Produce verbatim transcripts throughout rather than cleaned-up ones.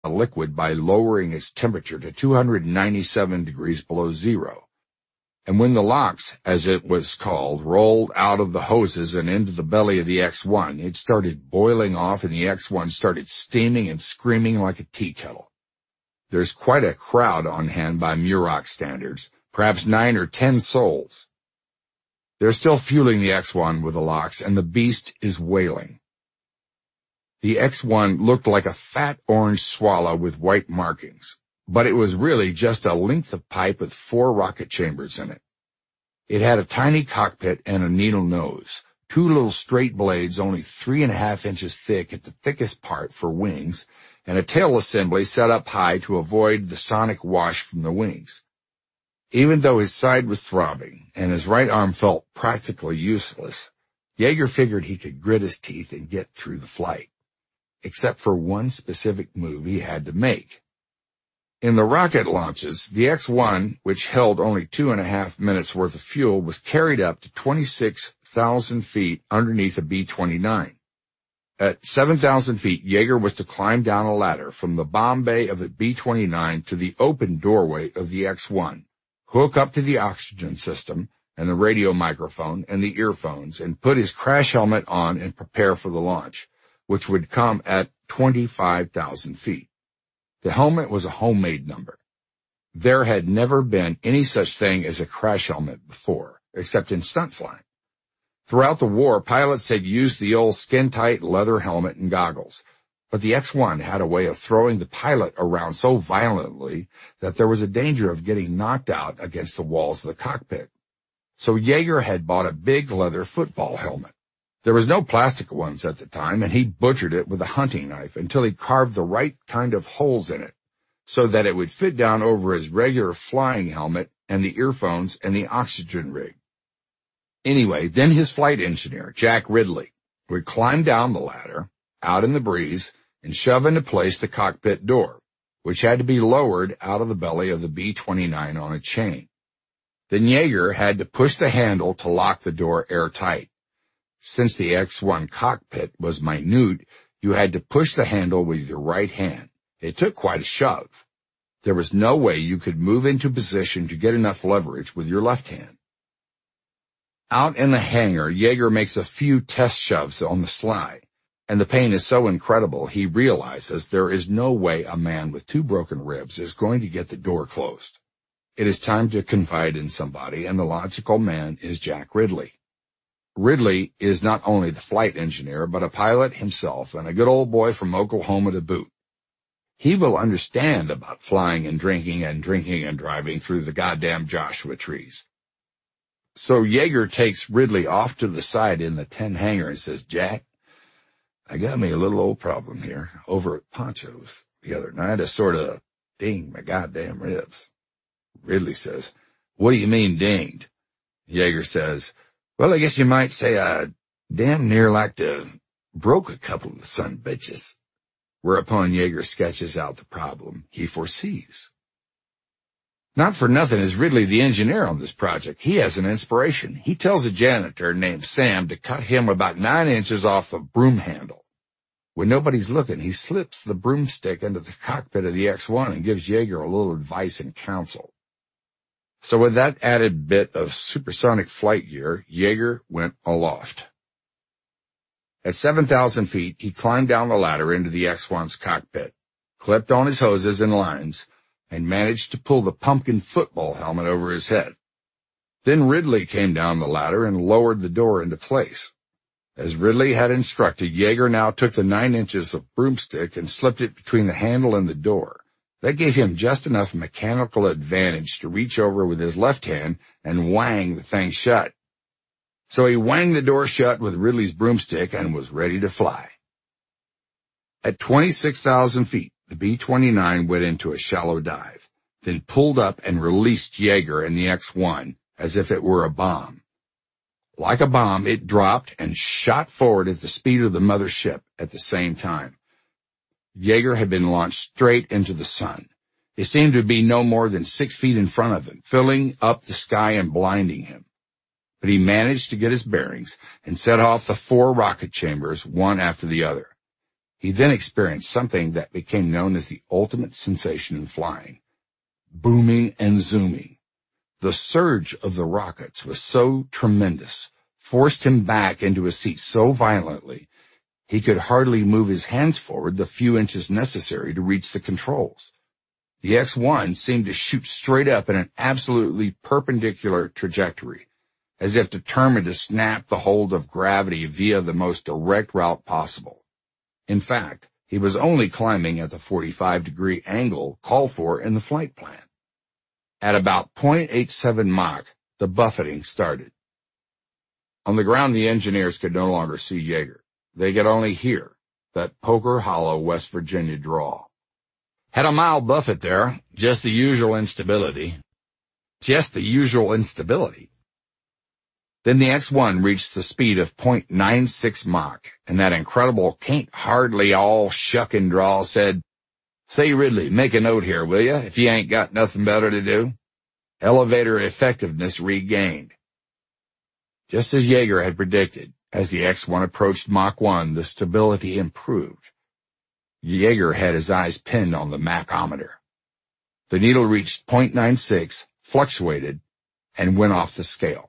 a liquid by lowering its temperature to two hundred ninety-seven degrees below zero. And when the LOX, as it was called, rolled out of the hoses and into the belly of the X one, it started boiling off and the X one started steaming and screaming like a tea kettle. There's quite a crowd on hand by Muroc standards, perhaps nine or ten souls. They're still fueling the X one with the LOX, and the beast is wailing. The X one looked like a fat orange swallow with white markings, but it was really just a length of pipe with four rocket chambers in it. It had a tiny cockpit and a needle nose, two little straight blades only three and a half inches thick at the thickest part for wings, and a tail assembly set up high to avoid the sonic wash from the wings. Even though his side was throbbing and his right arm felt practically useless, Yeager figured he could grit his teeth and get through the flight, except for one specific move he had to make. In the rocket launches, the X one, which held only two and a half minutes worth of fuel, was carried up to twenty-six thousand feet underneath a B twenty-nine. At seven thousand feet, Yeager was to climb down a ladder from the bomb bay of the B twenty-nine to the open doorway of the X one, hook up to the oxygen system and the radio microphone and the earphones, and put his crash helmet on and prepare for the launch, which would come at twenty-five thousand feet. The helmet was a homemade number. There had never been any such thing as a crash helmet before, except in stunt flying. Throughout the war, pilots had used the old skin-tight leather helmet and goggles, but the X one had a way of throwing the pilot around so violently that there was a danger of getting knocked out against the walls of the cockpit. So Yeager had bought a big leather football helmet. There was no plastic ones at the time, and he butchered it with a hunting knife until he carved the right kind of holes in it, so that it would fit down over his regular flying helmet and the earphones and the oxygen rig. Anyway, then his flight engineer, Jack Ridley, would climb down the ladder, out in the breeze, and shove into place the cockpit door, which had to be lowered out of the belly of the B twenty-nine on a chain. Then Yeager had to push the handle to lock the door airtight. Since the X one cockpit was minute, you had to push the handle with your right hand. It took quite a shove. There was no way you could move into position to get enough leverage with your left hand. Out in the hangar, Yeager makes a few test shoves on the slide, and the pain is so incredible he realizes there is no way a man with two broken ribs is going to get the door closed. It is time to confide in somebody, and the logical man is Jack Ridley. Ridley is not only the flight engineer, but a pilot himself and a good old boy from Oklahoma to boot. He will understand about flying and drinking and drinking and driving through the goddamn Joshua trees. So Yeager takes Ridley off to the side in the ten hangar and says, "Jack, I got me a little old problem here over at Poncho's the other night. I sort of dinged my goddamn ribs." Ridley says, "What do you mean dinged?" Yeager says, "Well, I guess you might say I damn near like to broke a couple of the son bitches." Whereupon Yeager sketches out the problem he foresees. Not for nothing is Ridley the engineer on this project. He has an inspiration. He tells a janitor named Sam to cut him about nine inches off the broom handle. When nobody's looking, he slips the broomstick into the cockpit of the X one and gives Yeager a little advice and counsel. So with that added bit of supersonic flight gear, Yeager went aloft. At seven thousand feet, he climbed down the ladder into the X one's cockpit, clipped on his hoses and lines, and managed to pull the pumpkin football helmet over his head. Then Ridley came down the ladder and lowered the door into place. As Ridley had instructed, Yeager now took the nine inches of broomstick and slipped it between the handle and the door. That gave him just enough mechanical advantage to reach over with his left hand and whang the thing shut. So he whanged the door shut with Ridley's broomstick and was ready to fly. At twenty-six thousand feet, the B twenty-nine went into a shallow dive, then pulled up and released Yeager and the X one as if it were a bomb. Like a bomb, it dropped and shot forward at the speed of the mother ship at the same time. Yeager had been launched straight into the sun. It seemed to be no more than six feet in front of him, filling up the sky and blinding him. But he managed to get his bearings and set off the four rocket chambers, one after the other. He then experienced something that became known as the ultimate sensation in flying: booming and zooming. The surge of the rockets was so tremendous, forced him back into his seat so violently, he could hardly move his hands forward the few inches necessary to reach the controls. The X one seemed to shoot straight up in an absolutely perpendicular trajectory, as if determined to snap the hold of gravity via the most direct route possible. In fact, he was only climbing at the forty-five degree angle called for in the flight plan. At about zero point eight seven Mach, the buffeting started. On the ground, the engineers could no longer see Yeager. They could only hear that Poker Hollow, West Virginia drawl. Had a mild buffet there, just the usual instability. Just the usual instability. Then the X one reached the speed of zero point nine six Mach, and that incredible can't hardly all shuckin' drawl said, "Say, Ridley, make a note here, will ya, if you ain't got nothing better to do?" Elevator effectiveness regained. Just as Yeager had predicted, as the X one approached Mach one, the stability improved. Yeager had his eyes pinned on the machometer. The needle reached zero point nine six, fluctuated, and went off the scale.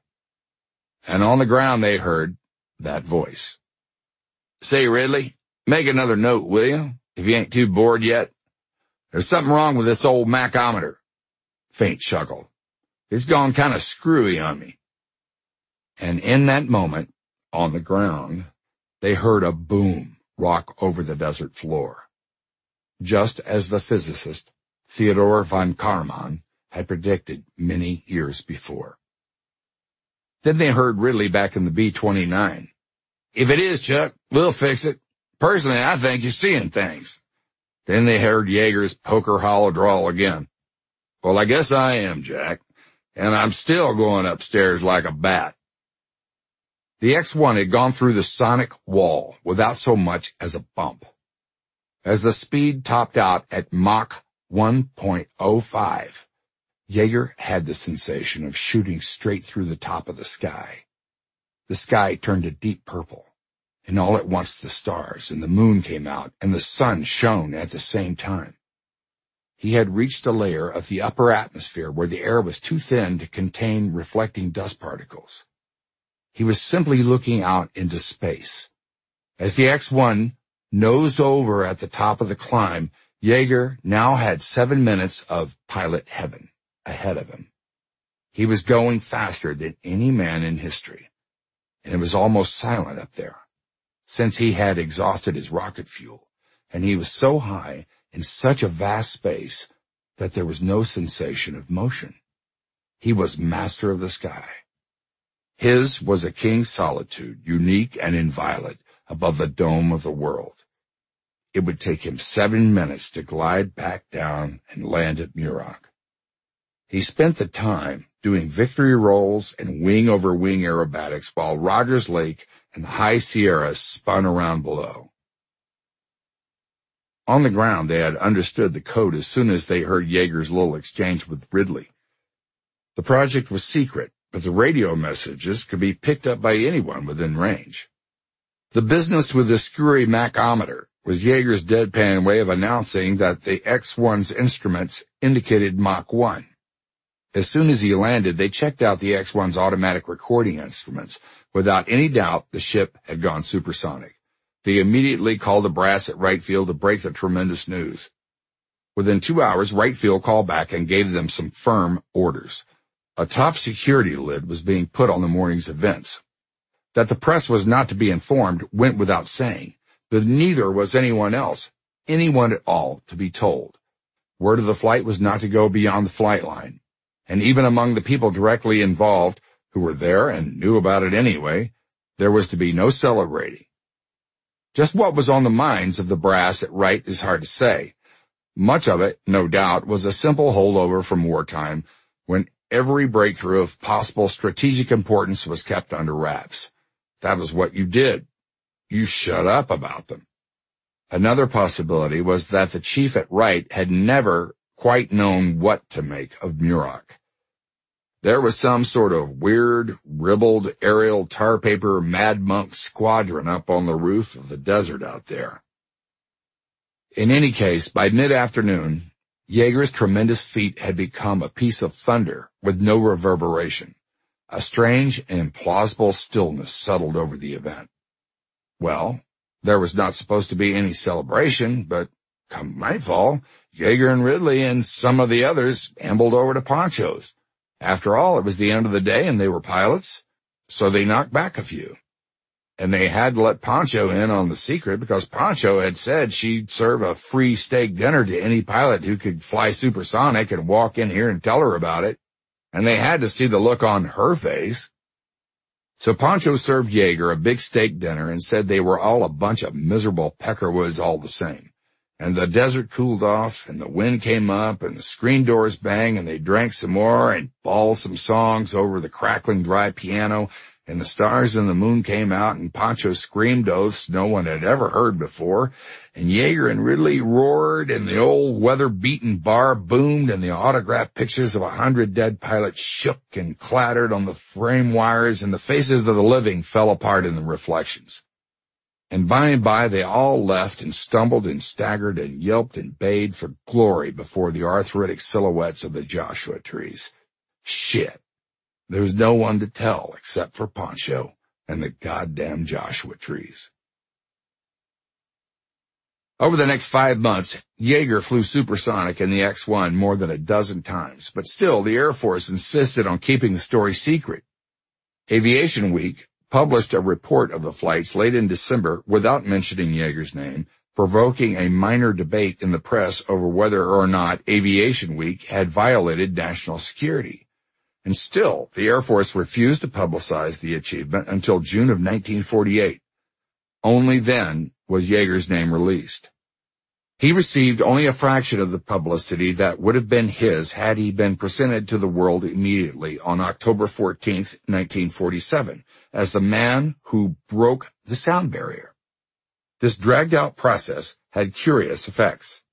And on the ground they heard that voice. "Say, Ridley, make another note, will you, if you ain't too bored yet? There's something wrong with this old machometer." Faint chuckle. "It's gone kind of screwy on me." And in that moment, on the ground, they heard a boom rock over the desert floor, just as the physicist Theodore von Karman had predicted many years before. Then they heard Ridley back in the B twenty-nine. "If it is, Chuck, we'll fix it. Personally, I think you're seeing things." Then they heard Yeager's Poker Hollow drawl again. "Well, I guess I am, Jack, and I'm still going upstairs like a bat." The X one had gone through the sonic wall without so much as a bump. As the speed topped out at Mach one point oh five, Yeager had the sensation of shooting straight through the top of the sky. The sky turned a deep purple, and all at once the stars and the moon came out and the sun shone at the same time. He had reached a layer of the upper atmosphere where the air was too thin to contain reflecting dust particles. He was simply looking out into space. As the X one nosed over at the top of the climb, Yeager now had seven minutes of pilot heaven ahead of him. He was going faster than any man in history, and it was almost silent up there, since he had exhausted his rocket fuel, and he was so high in such a vast space that there was no sensation of motion. He was master of the sky. His was a king's solitude, unique and inviolate, above the dome of the world. It would take him seven minutes to glide back down and land at Muroc. He spent the time doing victory rolls and wing-over-wing aerobatics while Rogers Lake and the High Sierras spun around below. On the ground, they had understood the code as soon as they heard Yeager's little exchange with Ridley. The project was secret, but the radio messages could be picked up by anyone within range. The business with the screwy machometer was Yeager's deadpan way of announcing that the X one's instruments indicated Mach one. As soon as he landed, they checked out the X one's automatic recording instruments. Without any doubt, the ship had gone supersonic. They immediately called the brass at Wright Field to break the tremendous news. Within two hours, Wright Field called back and gave them some firm orders. A top security lid was being put on the morning's events. That the press was not to be informed went without saying, but neither was anyone else, anyone at all, to be told. Word of the flight was not to go beyond the flight line. And even among the people directly involved, who were there and knew about it anyway, there was to be no celebrating. Just what was on the minds of the brass at Wright is hard to say. Much of it, no doubt, was a simple holdover from wartime, when every breakthrough of possible strategic importance was kept under wraps. That was what you did. You shut up about them. Another possibility was that the chief at Wright had never quite known what to make of Muroc. There was some sort of weird, ribbled, aerial tar paper mad monk squadron up on the roof of the desert out there. In any case, by mid-afternoon, Yeager's tremendous feat had become a piece of thunder with no reverberation. A strange and implausible stillness settled over the event. Well, there was not supposed to be any celebration, but come nightfall, Yeager and Ridley and some of the others ambled over to Poncho's. After all, it was the end of the day and they were pilots, so they knocked back a few. And they had to let Poncho in on the secret because Poncho had said she'd serve a free steak dinner to any pilot who could fly supersonic and walk in here and tell her about it. And they had to see the look on her face. So Poncho served Yeager a big steak dinner and said they were all a bunch of miserable peckerwoods all the same. And the desert cooled off, and the wind came up, and the screen doors banged, and they drank some more and bawled some songs over the crackling dry piano, and the stars and the moon came out, and Poncho screamed oaths no one had ever heard before, and Yeager and Ridley roared, and the old weather-beaten bar boomed, and the autographed pictures of a hundred dead pilots shook and clattered on the frame wires, and the faces of the living fell apart in the reflections. And by and by they all left and stumbled and staggered and yelped and bayed for glory before the arthritic silhouettes of the Joshua trees. Shit. There was no one to tell except for Poncho and the goddamn Joshua trees. Over the next five months, Yeager flew supersonic in the X one more than a dozen times, but still the Air Force insisted on keeping the story secret. Aviation Week published a report of the flights late in December without mentioning Yeager's name, provoking a minor debate in the press over whether or not Aviation Week had violated national security. And still, the Air Force refused to publicize the achievement until June of nineteen forty-eight. Only then was Yeager's name released. He received only a fraction of the publicity that would have been his had he been presented to the world immediately on October fourteenth, nineteen forty-seven, as the man who broke the sound barrier. This dragged-out process had curious effects.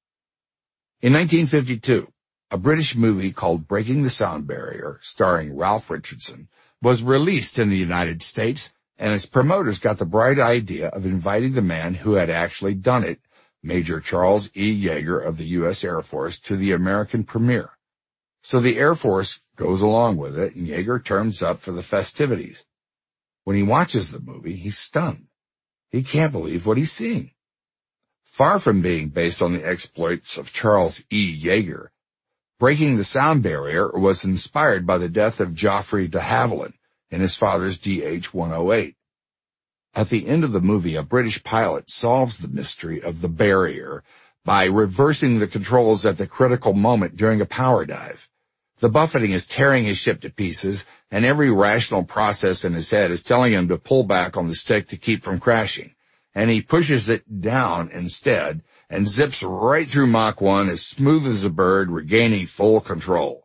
In nineteen fifty-two, a British movie called Breaking the Sound Barrier, starring Ralph Richardson, was released in the United States, and its promoters got the bright idea of inviting the man who had actually done it, Major Charles E. Yeager of the U S Air Force, to the American premiere. So the Air Force goes along with it, and Yeager turns up for the festivities. When he watches the movie, he's stunned. He can't believe what he's seeing. Far from being based on the exploits of Charles E. Yeager, Breaking the Sound Barrier was inspired by the death of Geoffrey de Havilland in his father's D H one oh eight. At the end of the movie, a British pilot solves the mystery of the barrier by reversing the controls at the critical moment during a power dive. The buffeting is tearing his ship to pieces, and every rational process in his head is telling him to pull back on the stick to keep from crashing. And he pushes it down instead, and zips right through Mach one as smooth as a bird, regaining full control.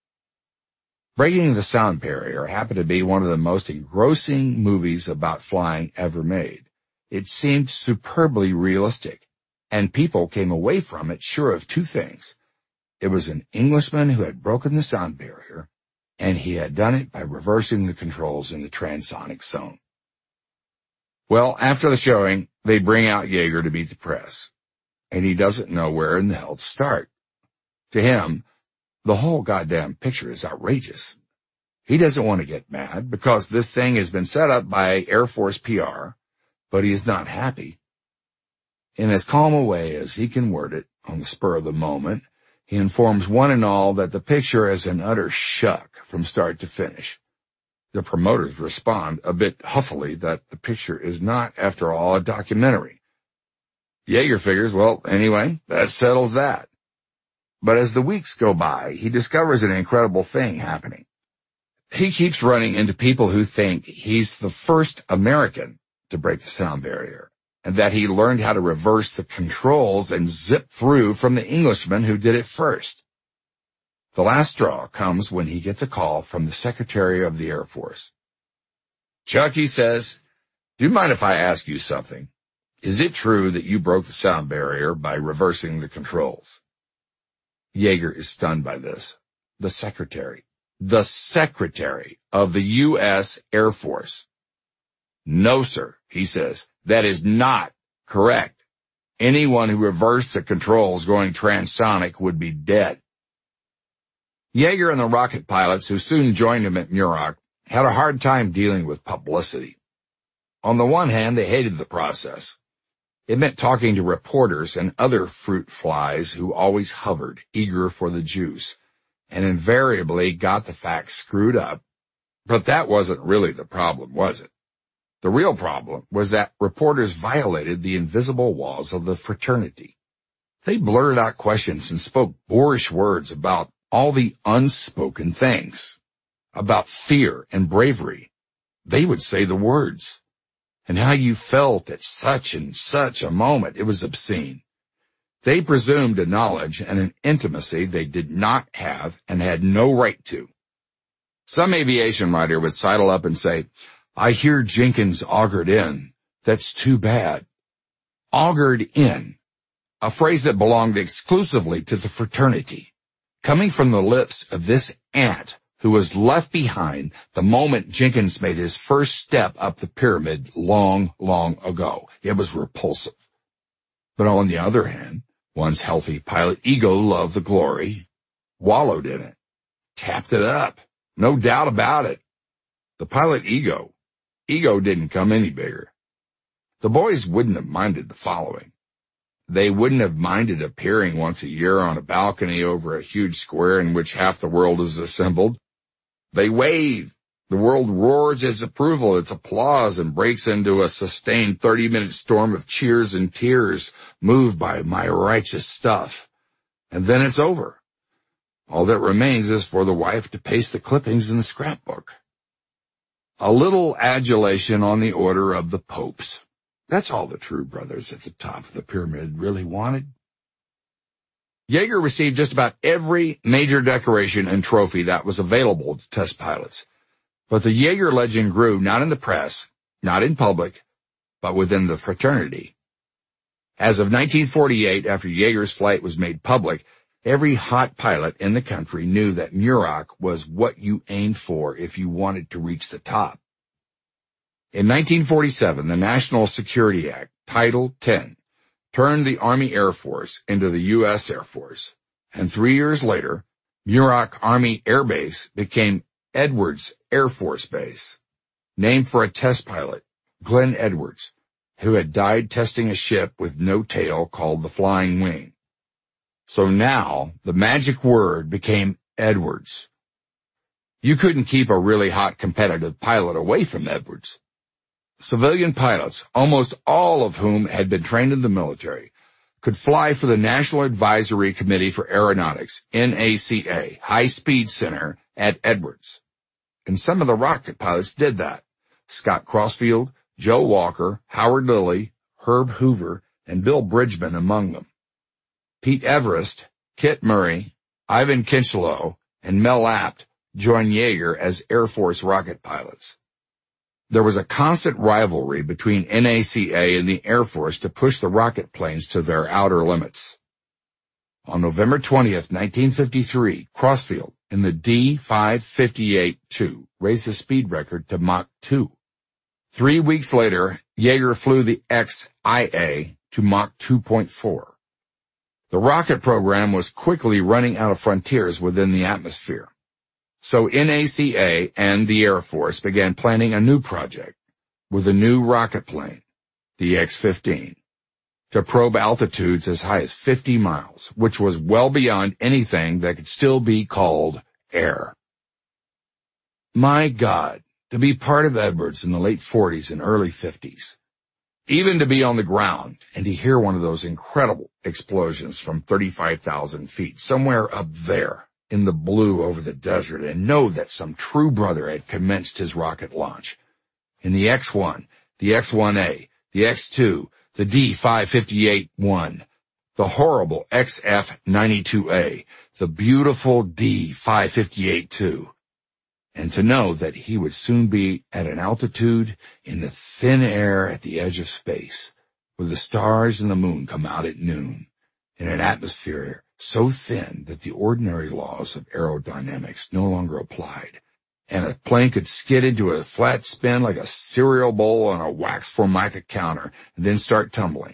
Breaking the Sound Barrier happened to be one of the most engrossing movies about flying ever made. It seemed superbly realistic, and people came away from it sure of two things. It was an Englishman who had broken the sound barrier, and he had done it by reversing the controls in the transonic zone. Well, after the showing, they bring out Yeager to meet the press, and he doesn't know where in the hell to start. To him, the whole goddamn picture is outrageous. He doesn't want to get mad because this thing has been set up by Air Force P R, but he is not happy. In as calm a way as he can word it on the spur of the moment, he informs one and all that the picture is an utter shuck from start to finish. The promoters respond a bit huffily that the picture is not, after all, a documentary. Yeager figures, well, anyway, that settles that. But as the weeks go by, he discovers an incredible thing happening. He keeps running into people who think he's the first American to break the sound barrier, and that he learned how to reverse the controls and zip through from the Englishman who did it first. The last straw comes when he gets a call from the Secretary of the Air Force. Chuck, he says, do you mind if I ask you something? Is it true that you broke the sound barrier by reversing the controls? Yeager is stunned by this. The Secretary, the Secretary of the U S Air Force. No, sir, he says, that is not correct. Anyone who reversed the controls going transonic would be dead. Yeager and the rocket pilots who soon joined him at Muroc had a hard time dealing with publicity. On the one hand, they hated the process. It meant talking to reporters and other fruit flies who always hovered, eager for the juice, and invariably got the facts screwed up. But that wasn't really the problem, was it? The real problem was that reporters violated the invisible walls of the fraternity. They blurted out questions and spoke boorish words about all the unspoken things, about fear and bravery. They would say the words, and how you felt at such and such a moment. It was obscene. They presumed a knowledge and an intimacy they did not have and had no right to. Some aviation writer would sidle up and say, "I hear Jenkins augured in. That's too bad." Augured in, a phrase that belonged exclusively to the fraternity, coming from the lips of this ant who was left behind the moment Jenkins made his first step up the pyramid long, long ago. It was repulsive. But on the other hand, one's healthy pilot ego loved the glory, wallowed in it, tapped it up. No doubt about it. The pilot ego, ego didn't come any bigger. The boys wouldn't have minded the following. They wouldn't have minded appearing once a year on a balcony over a huge square in which half the world is assembled. They wave. The world roars its approval, its applause, and breaks into a sustained thirty-minute storm of cheers and tears, moved by my righteous stuff. And then it's over. All that remains is for the wife to paste the clippings in the scrapbook. A little adulation on the order of the popes. That's all the true brothers at the top of the pyramid really wanted. Yeager received just about every major decoration and trophy that was available to test pilots. But the Yeager legend grew not in the press, not in public, but within the fraternity. As of nineteen forty-eight, after Yeager's flight was made public, every hot pilot in the country knew that Muroc was what you aimed for if you wanted to reach the top. In nineteen forty-seven, the National Security Act, Title ten, turned the Army Air Force into the U S Air Force, and three years later, Muroc Army Air Base became Edwards Air Force Base, named for a test pilot, Glenn Edwards, who had died testing a ship with no tail called the Flying Wing. So now, the magic word became Edwards. You couldn't keep a really hot competitive pilot away from Edwards. Civilian pilots, almost all of whom had been trained in the military, could fly for the National Advisory Committee for Aeronautics, N A C A, High Speed Center at Edwards. And some of the rocket pilots did that. Scott Crossfield, Joe Walker, Howard Lilly, Herb Hoover, and Bill Bridgman among them. Pete Everest, Kit Murray, Ivan Kincheloe, and Mel Apt joined Yeager as Air Force rocket pilots. There was a constant rivalry between N A C A and the Air Force to push the rocket planes to their outer limits. On November twentieth, nineteen fifty-three, Crossfield, in the D five fifty-eight two, raised the speed record to Mach two. Three weeks later, Yeager flew the X I A to Mach two point four. The rocket program was quickly running out of frontiers within the atmosphere. So N A C A and the Air Force began planning a new project with a new rocket plane, the X fifteen, to probe altitudes as high as fifty miles, which was well beyond anything that could still be called air. My God, to be part of Edwards in the late forties and early fifties, even to be on the ground and to hear one of those incredible explosions from thirty-five thousand feet, somewhere up there in the blue over the desert, and know that some true brother had commenced his rocket launch. In the X one, the X one A, the X two, the D five fifty-eight one, the horrible X F ninety-two A, the beautiful D five fifty-eight two, and to know that he would soon be at an altitude in the thin air at the edge of space, where the stars and the moon come out at noon, in an atmosphere so thin that the ordinary laws of aerodynamics no longer applied, and a plane could skid into a flat spin like a cereal bowl on a wax formica counter and then start tumbling,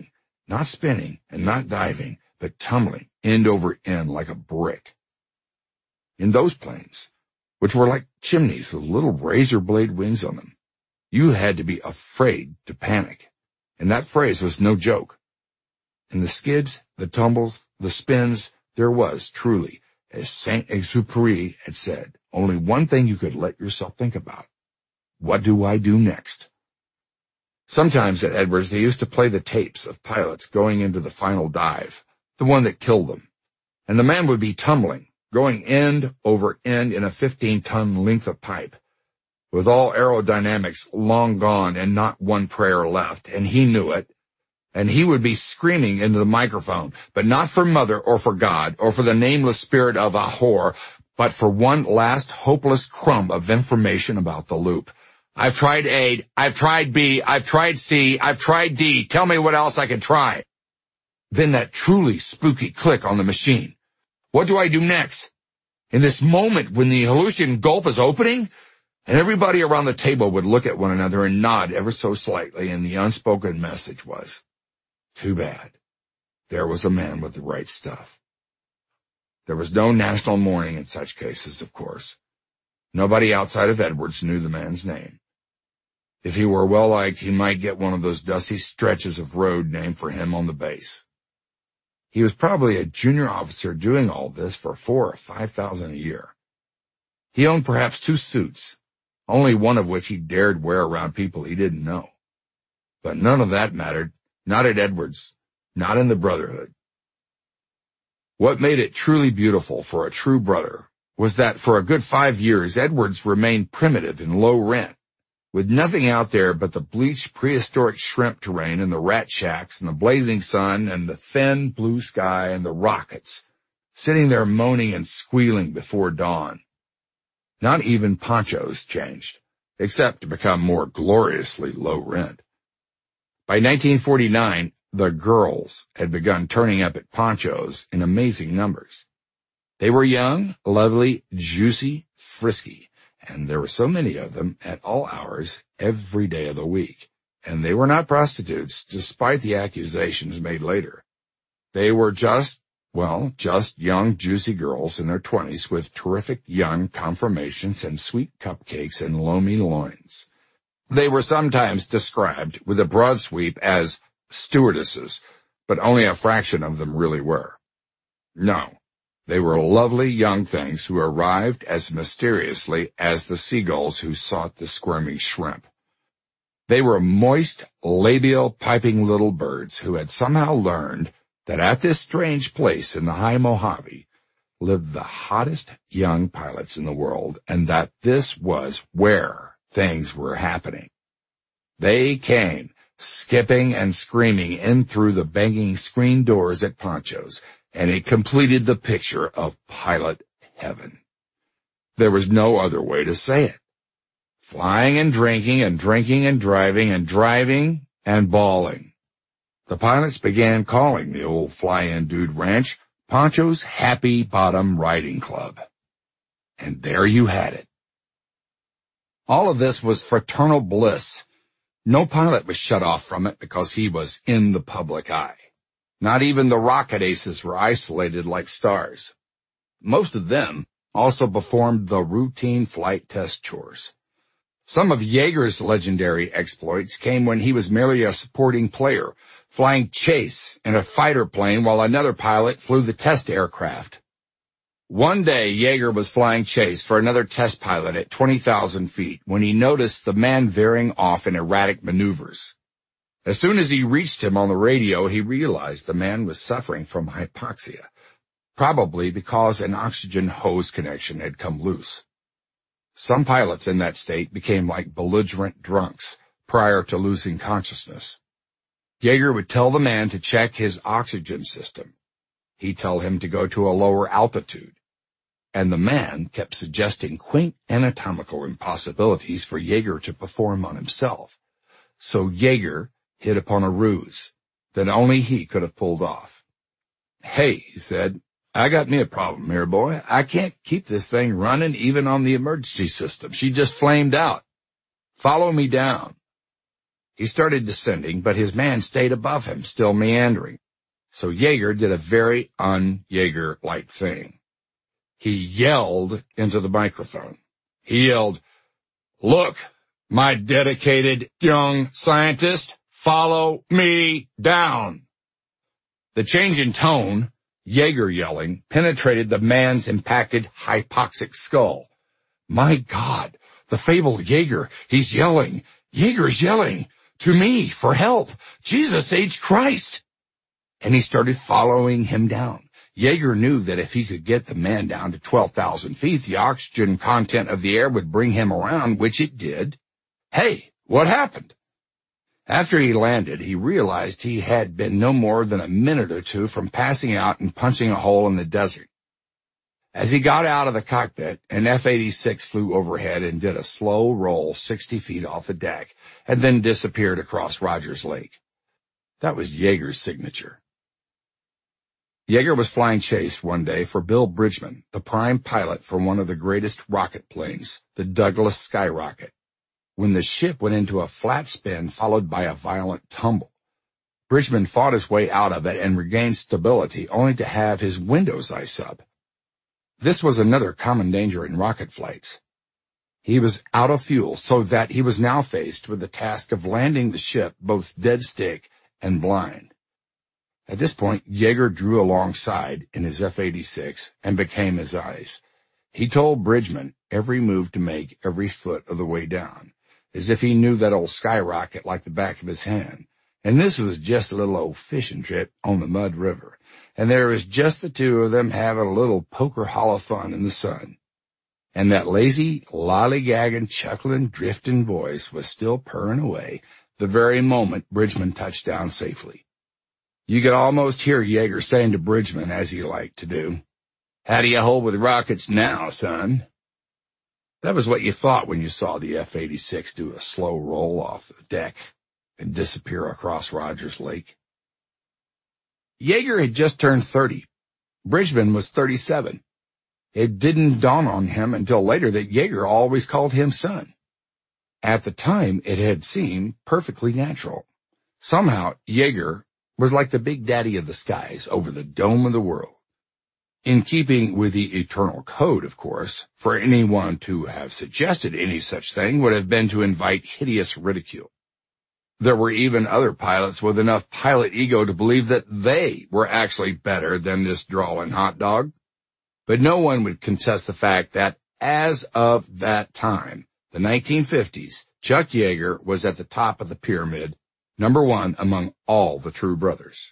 not spinning and not diving, but tumbling end over end like a brick. In those planes, which were like chimneys with little razor blade wings on them, you had to be afraid to panic, and that phrase was no joke. In the skids, the tumbles, the spins, there was truly, as Saint-Exupéry had said, only one thing you could let yourself think about. What do I do next? Sometimes at Edwards they used to play the tapes of pilots going into the final dive, the one that killed them, and the man would be tumbling, going end over end in a fifteen-ton length of pipe, with all aerodynamics long gone and not one prayer left, and he knew it, and he would be screaming into the microphone, but not for Mother or for God or for the nameless spirit of Ahor, but for one last hopeless crumb of information about the loop. I've tried A, I've tried B, I've tried C, I've tried D. Tell me what else I can try. Then that truly spooky click on the machine. What do I do next? In this moment when the Aleutian Gulf is opening? And everybody around the table would look at one another and nod ever so slightly, and the unspoken message was, too bad. There was a man with the right stuff. There was no national mourning in such cases, of course. Nobody outside of Edwards knew the man's name. If he were well-liked, he might get one of those dusty stretches of road named for him on the base. He was probably a junior officer doing all this for four or five thousand a year. He owned perhaps two suits, only one of which he dared wear around people he didn't know. But none of that mattered, not at Edwards, not in the Brotherhood. What made it truly beautiful for a true brother was that for a good five years Edwards remained primitive and low rent, with nothing out there but the bleached prehistoric shrimp terrain and the rat shacks and the blazing sun and the thin blue sky and the rockets, sitting there moaning and squealing before dawn. Not even Ponchos changed, except to become more gloriously low rent. By nineteen forty-nine, the girls had begun turning up at Ponchos in amazing numbers. They were young, lovely, juicy, frisky, and there were so many of them at all hours every day of the week. And they were not prostitutes, despite the accusations made later. They were just, well, just young, juicy girls in their twenties with terrific young conformations and sweet cupcakes and loamy loins. They were sometimes described with a broad sweep as stewardesses, but only a fraction of them really were. No. They were lovely young things who arrived as mysteriously as the seagulls who sought the squirming shrimp. They were moist, labial, piping little birds who had somehow learned that at this strange place in the high Mojave lived the hottest young pilots in the world, and that this was where things were happening. They came, skipping and screaming in through the banging screen doors at Ponchos, and it completed the picture of pilot heaven. There was no other way to say it. Flying and drinking and drinking and driving and driving and bawling. The pilots began calling the old fly-in dude ranch Poncho's Happy Bottom Riding Club. And there you had it. All of this was fraternal bliss. No pilot was shut off from it because he was in the public eye. Not even the rocket aces were isolated like stars. Most of them also performed the routine flight test chores. Some of Yeager's legendary exploits came when he was merely a supporting player, flying chase in a fighter plane while another pilot flew the test aircraft. One day, Yeager was flying chase for another test pilot at twenty thousand feet when he noticed the man veering off in erratic maneuvers. As soon as he reached him on the radio, he realized the man was suffering from hypoxia, probably because an oxygen hose connection had come loose. Some pilots in that state became like belligerent drunks prior to losing consciousness. Yeager would tell the man to check his oxygen system. He'd tell him to go to a lower altitude. And the man kept suggesting quaint anatomical impossibilities for Yeager to perform on himself. So Yeager hit upon a ruse that only he could have pulled off. Hey, he said, I got me a problem here, boy. I can't keep this thing running even on the emergency system. She just flamed out. Follow me down. He started descending, but his man stayed above him, still meandering. So Yeager did a very un-Yeager-like thing. He yelled into the microphone. He yelled, "Look, my dedicated young scientist, follow me down." The change in tone, Yeager yelling, penetrated the man's impacted hypoxic skull. My God, the fabled Yeager, he's yelling. Yeager's yelling to me for help. Jesus H. Christ. And he started following him down. Yeager knew that if he could get the man down to twelve thousand feet, the oxygen content of the air would bring him around, which it did. Hey, what happened? After he landed, he realized he had been no more than a minute or two from passing out and punching a hole in the desert. As he got out of the cockpit, an F eighty-six flew overhead and did a slow roll sixty feet off the deck, and then disappeared across Rogers Lake. That was Yeager's signature. Yeager was flying chase one day for Bill Bridgman, the prime pilot for one of the greatest rocket planes, the Douglas Skyrocket, when the ship went into a flat spin followed by a violent tumble. Bridgman fought his way out of it and regained stability, only to have his windows ice up. This was another common danger in rocket flights. He was out of fuel, so that he was now faced with the task of landing the ship both dead stick and blind. At this point, Yeager drew alongside in his F eighty-six and became his eyes. He told Bridgman every move to make every foot of the way down, as if he knew that old skyrocket like the back of his hand. And this was just a little old fishing trip on the Mud River, and there was just the two of them having a little poker hollow fun in the sun. And that lazy, lollygagging, chuckling, drifting voice was still purring away the very moment Bridgman touched down safely. You could almost hear Yeager saying to Bridgman, as he liked to do, "How do you hold with rockets now, son?" That was what you thought when you saw the F eighty-six do a slow roll off the deck and disappear across Rogers Lake. Yeager had just turned thirty. Bridgman was thirty-seven. It didn't dawn on him until later that Yeager always called him son. At the time, it had seemed perfectly natural. Somehow, Yeager was like the big daddy of the skies over the dome of the world. In keeping with the eternal code, of course, for anyone to have suggested any such thing would have been to invite hideous ridicule. There were even other pilots with enough pilot ego to believe that they were actually better than this drawling hot dog. But no one would contest the fact that, as of that time, the nineteen fifties, Chuck Yeager was at the top of the pyramid, number one among all the true brothers.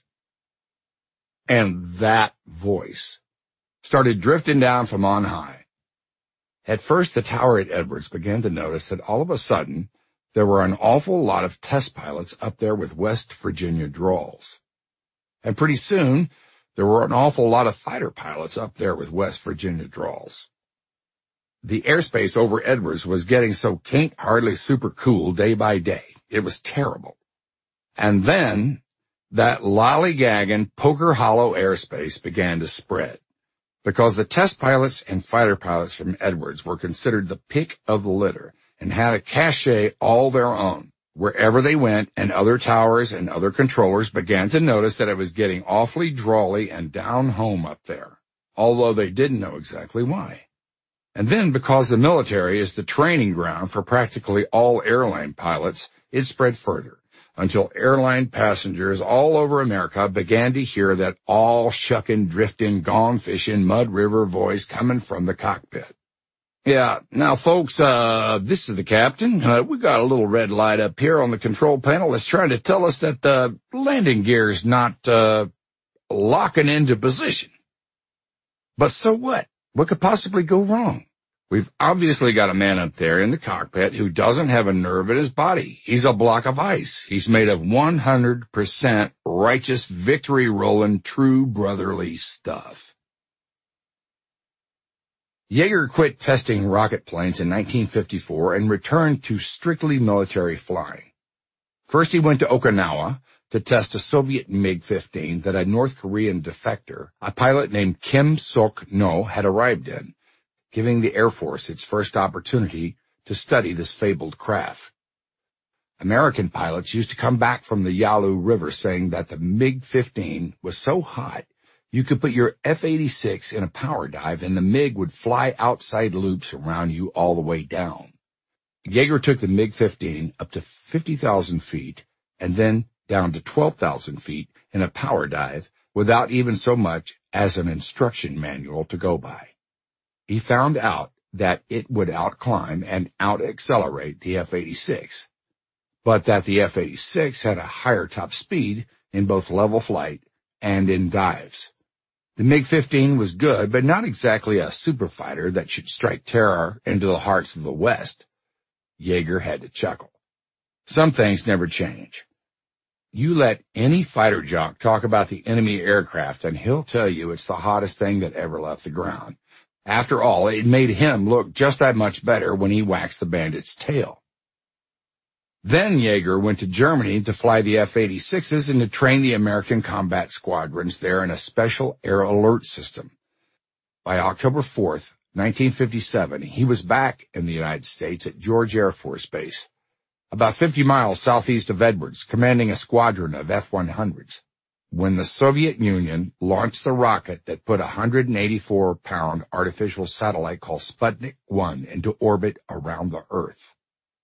And that voice started drifting down from on high. At first, the tower at Edwards began to notice that all of a sudden, there were an awful lot of test pilots up there with West Virginia drawls. And pretty soon, there were an awful lot of fighter pilots up there with West Virginia drawls. The airspace over Edwards was getting so cain't hardly super cool day by day. It was terrible. And then, that lollygagging, poker hollow airspace began to spread, because the test pilots and fighter pilots from Edwards were considered the pick of the litter and had a cachet all their own. Wherever they went, and other towers and other controllers began to notice that it was getting awfully drawly and down home up there, although they didn't know exactly why. And then, because the military is the training ground for practically all airline pilots, it spread further, until airline passengers all over America began to hear that all-shucking, drifting, gone-fishing Mud River voice coming from the cockpit. Yeah, now folks, uh, this is the captain. Uh, we got a little red light up here on the control panel that's trying to tell us that the landing gear's not, uh, locking into position. But so what? What could possibly go wrong? We've obviously got a man up there in the cockpit who doesn't have a nerve in his body. He's a block of ice. He's made of one hundred percent righteous, victory-rolling, true brotherly stuff. Yeager quit testing rocket planes in nineteen fifty-four and returned to strictly military flying. First he went to Okinawa to test a Soviet MiG fifteen that a North Korean defector, a pilot named Kim Sok-no, had arrived in, giving the Air Force its first opportunity to study this fabled craft. American pilots used to come back from the Yalu River saying that the MiG fifteen was so hot you could put your F eighty-six in a power dive and the MiG would fly outside loops around you all the way down. Yeager took the MiG fifteen up to fifty thousand feet and then down to twelve thousand feet in a power dive without even so much as an instruction manual to go by. He found out that it would outclimb and out-accelerate the F eighty-six, but that the F eighty-six had a higher top speed in both level flight and in dives. The MiG fifteen was good, but not exactly a superfighter that should strike terror into the hearts of the West. Yeager had to chuckle. Some things never change. You let any fighter jock talk about the enemy aircraft and he'll tell you it's the hottest thing that ever left the ground. After all, it made him look just that much better when he waxed the bandit's tail. Then Yeager went to Germany to fly the F eighty-sixes and to train the American combat squadrons there in a special air alert system. By October fourth, nineteen fifty-seven, he was back in the United States at George Air Force Base, about fifty miles southeast of Edwards, commanding a squadron of F one hundreds, when the Soviet Union launched the rocket that put a one hundred eighty-four pound artificial satellite called Sputnik one into orbit around the Earth.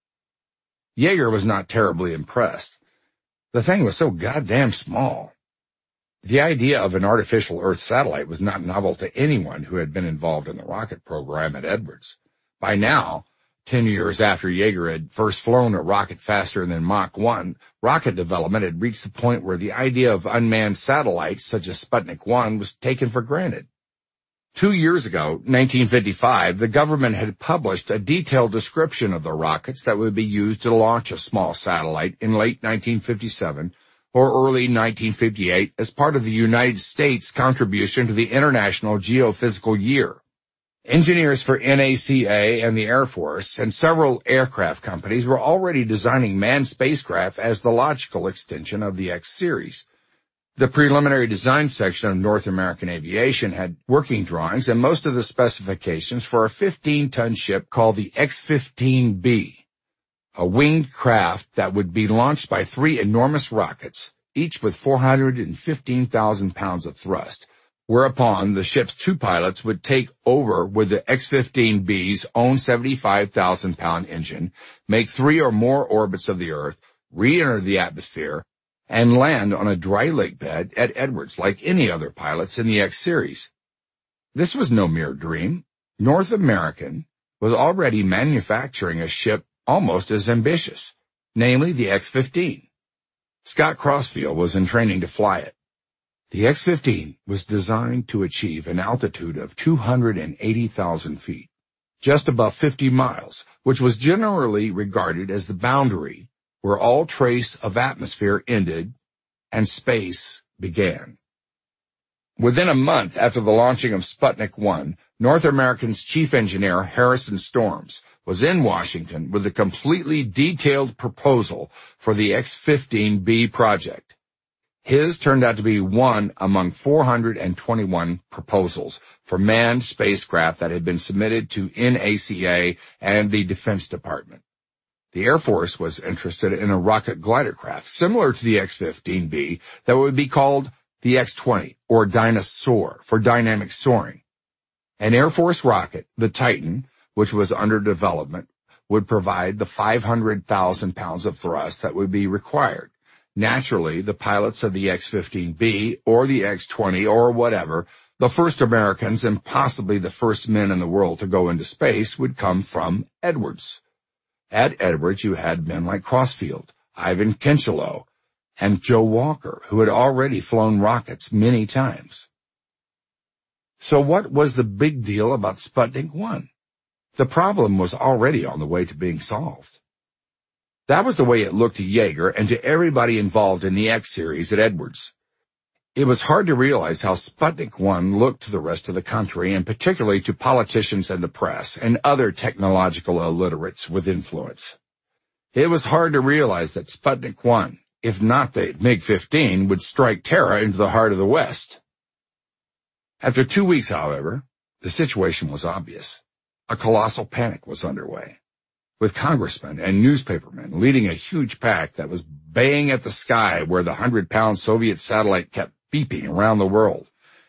Yeager was not terribly impressed. The thing was so goddamn small. The idea of an artificial Earth satellite was not novel to anyone who had been involved in the rocket program at Edwards. By now, ten years after Yeager had first flown a rocket faster than Mach one, rocket development had reached the point where the idea of unmanned satellites such as Sputnik one was taken for granted. Two years ago, nineteen fifty-five, the government had published a detailed description of the rockets that would be used to launch a small satellite in late nineteen fifty-seven or early nineteen fifty-eight as part of the United States contribution to the International Geophysical Year. Engineers for N A C A and the Air Force and several aircraft companies were already designing manned spacecraft as the logical extension of the X series. The preliminary design section of North American Aviation had working drawings and most of the specifications for a fifteen ton ship called the X fifteen B, a winged craft that would be launched by three enormous rockets, each with four hundred fifteen thousand pounds of thrust, whereupon the ship's two pilots would take over with the X fifteen B's own seventy-five thousand pound engine, make three or more orbits of the Earth, re-enter the atmosphere, and land on a dry lake bed at Edwards like any other pilots in the X series. This was no mere dream. North American was already manufacturing a ship almost as ambitious, namely the X fifteen. Scott Crossfield was in training to fly it. The X fifteen was designed to achieve an altitude of two hundred eighty thousand feet, just above fifty miles, which was generally regarded as the boundary where all trace of atmosphere ended and space began. Within a month after the launching of Sputnik one, North American's chief engineer, Harrison Storms, was in Washington with a completely detailed proposal for the X fifteen B project. His turned out to be one among four hundred twenty-one proposals for manned spacecraft that had been submitted to N A C A and the Defense Department. The Air Force was interested in a rocket glider craft similar to the X fifteen B that would be called the X twenty, or Dyna-Soar, for dynamic soaring. An Air Force rocket, the Titan, which was under development, would provide the five hundred thousand pounds of thrust that would be required. Naturally, the pilots of the X fifteen B or the X twenty or whatever, the first Americans and possibly the first men in the world to go into space, would come from Edwards. At Edwards, you had men like Crossfield, Ivan Kincheloe, and Joe Walker, who had already flown rockets many times. So what was the big deal about Sputnik one? The problem was already on the way to being solved. That was the way it looked to Yeager and to everybody involved in the X series at Edwards. It was hard to realize how Sputnik one looked to the rest of the country, and particularly to politicians and the press and other technological illiterates with influence. It was hard to realize that Sputnik one, if not the MiG fifteen, would strike terror into the heart of the West. After two weeks, however, the situation was obvious. A colossal panic was underway. with congressmen and newspapermen leading a huge pack that was baying at the sky where the hundred-pound Soviet satellite kept beeping around the world.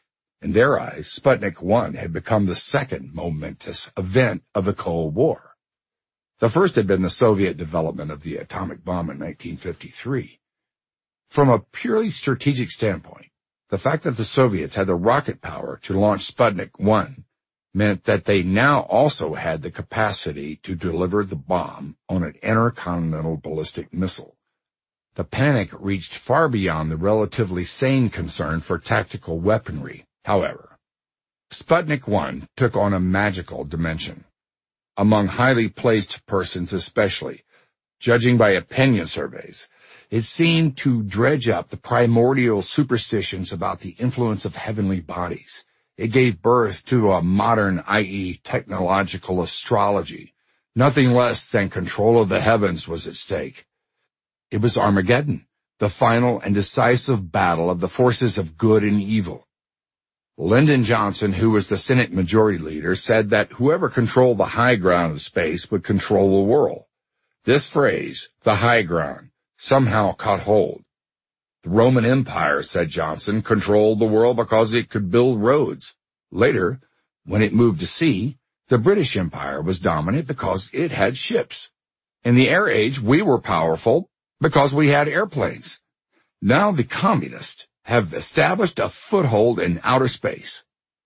In their eyes, Sputnik one had become the second momentous event of the Cold War. The first had been the Soviet development of the atomic bomb in nineteen fifty-three. From a purely strategic standpoint, the fact that the Soviets had the rocket power to launch Sputnik one meant that they now also had the capacity to deliver the bomb on an intercontinental ballistic missile. The panic reached far beyond the relatively sane concern for tactical weaponry, however. Sputnik one took on a magical dimension. Among highly placed persons especially, judging by opinion surveys, it seemed to dredge up the primordial superstitions about the influence of heavenly bodies. It gave birth to a modern, that is technological astrology. Nothing less than control of the heavens was at stake. It was Armageddon, the final and decisive battle of the forces of good and evil. Lyndon Johnson, who was the Senate Majority Leader, said that whoever controlled the high ground of space would control the world. This phrase, the high ground, somehow caught hold. The Roman Empire, said Johnson, controlled the world because it could build roads. Later, when it moved to sea, the British Empire was dominant because it had ships. In the Air Age, we were powerful because we had airplanes. Now the communists have established a foothold in outer space.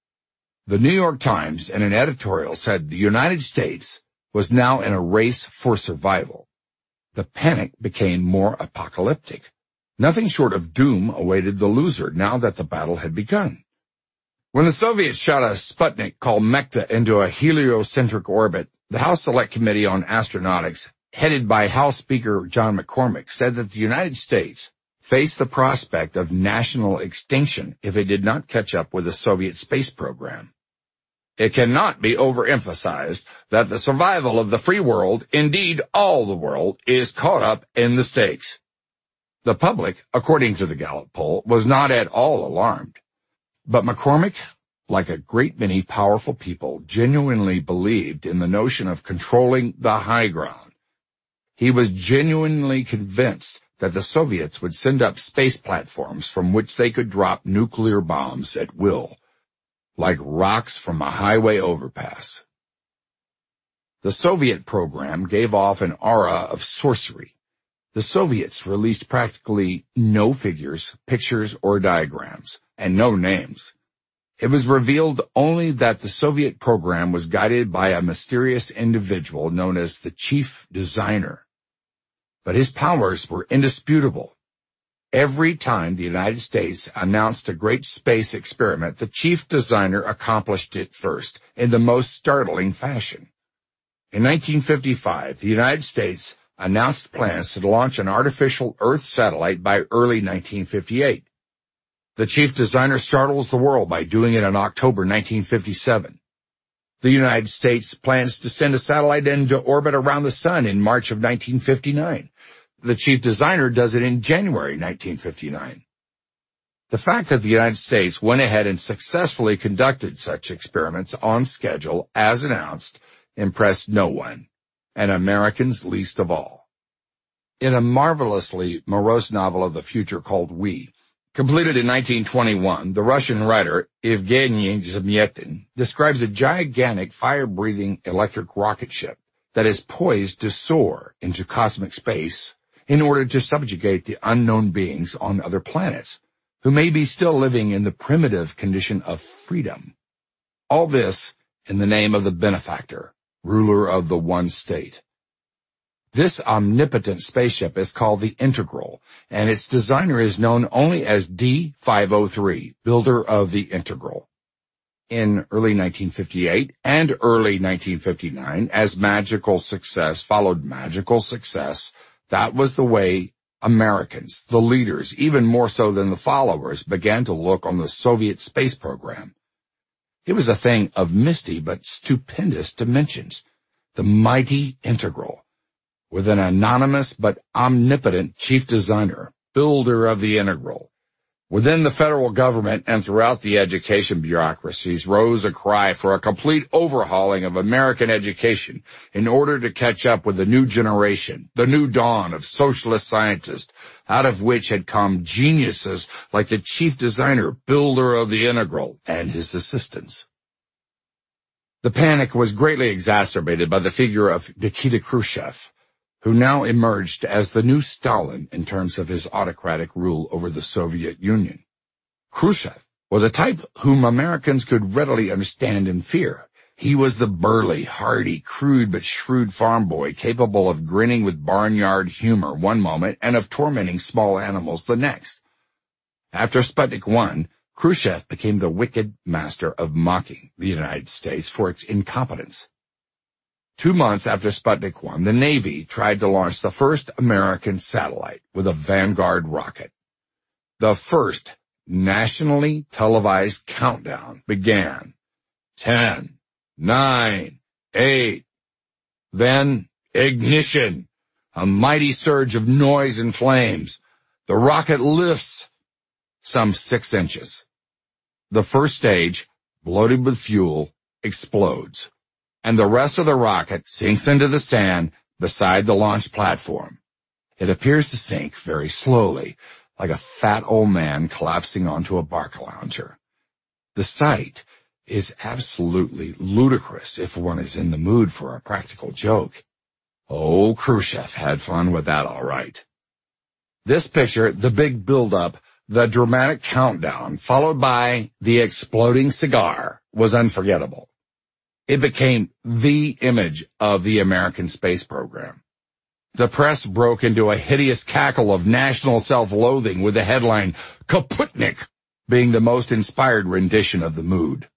The New York Times, in an editorial, said the United States was now in a race for survival. The panic became more apocalyptic. Nothing short of doom awaited the loser now that the battle had begun. When the Soviets shot a Sputnik called Mekta into a heliocentric orbit, the House Select Committee on Astronautics, headed by House Speaker John McCormack, said that the United States faced the prospect of national extinction if it did not catch up with the Soviet space program. It cannot be overemphasized that the survival of the free world, indeed all the world, is caught up in the stakes. The public, according to the Gallup poll, was not at all alarmed. But McCormack, like a great many powerful people, genuinely believed in the notion of controlling the high ground. He was genuinely convinced that the Soviets would send up space platforms from which they could drop nuclear bombs at will, like rocks from a highway overpass. The Soviet program gave off an aura of sorcery. The Soviets released practically no figures, pictures, or diagrams, and no names. It was revealed only that the Soviet program was guided by a mysterious individual known as the Chief Designer. But his powers were indisputable. Every time the United States announced a great space experiment, the Chief Designer accomplished it first, in the most startling fashion. In nineteen fifty-five, the United States announced plans to launch an artificial Earth satellite by early nineteen fifty-eight. The Chief Designer startles the world by doing it in October nineteen fifty-seven. The United States plans to send a satellite into orbit around the Sun in March of nineteen fifty-nine. The Chief Designer does it in January nineteen fifty-nine. The fact that the United States went ahead and successfully conducted such experiments on schedule, as announced, impressed no one, and Americans least of all. In a marvelously morose novel of the future called We, completed in nineteen twenty-one, the Russian writer Evgeny Zamyatin describes a gigantic fire-breathing electric rocket ship that is poised to soar into cosmic space in order to subjugate the unknown beings on other planets, who may be still living in the primitive condition of freedom. All this in the name of the benefactor, ruler of the one state. This omnipotent spaceship is called the Integral, and its designer is known only as D five oh three, builder of the Integral. In early nineteen fifty-eight and early nineteen fifty-nine, as magical success followed magical success, that was the way Americans, the leaders, even more so than the followers, began to look on the Soviet space program. It was a thing of misty but stupendous dimensions, the mighty Integral, with an anonymous but omnipotent chief designer, builder of the Integral. Within the federal government and throughout the education bureaucracies rose a cry for a complete overhauling of American education in order to catch up with the new generation, the new dawn of socialist scientists, out of which had come geniuses like the chief designer, builder of the integral, and his assistants. The panic was greatly exacerbated by the figure of Nikita Khrushchev, who now emerged as the new Stalin in terms of his autocratic rule over the Soviet Union. Khrushchev was a type whom Americans could readily understand and fear. He was the burly, hardy, crude but shrewd farm boy capable of grinning with barnyard humor one moment and of tormenting small animals the next. After Sputnik one, Khrushchev became the wicked master of mocking the United States for its incompetence. Two months after Sputnik one, the Navy tried to launch the first American satellite with a Vanguard rocket. The first nationally televised countdown began. Ten, nine, eight. Then ignition. A mighty surge of noise and flames. The rocket lifts some six inches. The first stage, bloated with fuel, explodes, and the rest of the rocket sinks into the sand beside the launch platform. It appears to sink very slowly, like a fat old man collapsing onto a bark lounger. The sight is absolutely ludicrous if one is in the mood for a practical joke. Oh, Khrushchev had fun with that all right. This picture, the big build-up, the dramatic countdown, followed by the exploding cigar, was unforgettable. It became the image of the American space program. The press broke into a hideous cackle of national self-loathing with the headline, Kaputnik, being the most inspired rendition of the mood.